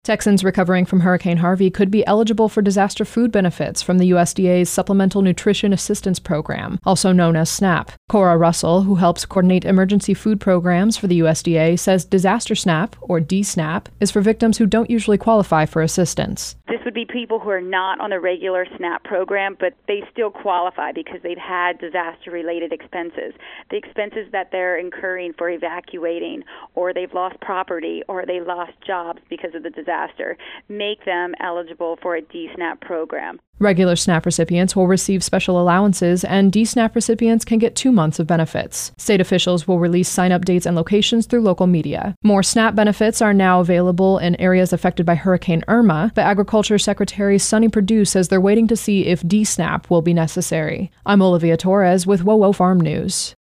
Texans recovering from Hurricane Harvey could be eligible for disaster food benefits from the USDA's Supplemental Nutrition Assistance Program, also known as SNAP. Cora Russell, who helps coordinate emergency food programs for the USDA, says Disaster SNAP, or DSNAP, is for victims who don't usually qualify for assistance. This would be people who are not on the regular SNAP program, but they still qualify because they've had disaster-related expenses. The expenses that they're incurring for evacuating, or they've lost property, or they lost jobs because of the disaster, make them eligible for a DSNAP program. Regular SNAP recipients will receive special allowances, and DSNAP recipients can get 2 months of benefits. State officials will release sign-up dates and locations through local media. More SNAP benefits are now available in areas affected by Hurricane Irma, but Agriculture Secretary Sonny Perdue says they're waiting to see if DSNAP will be necessary. I'm Olivia Torres with WOWO Farm News.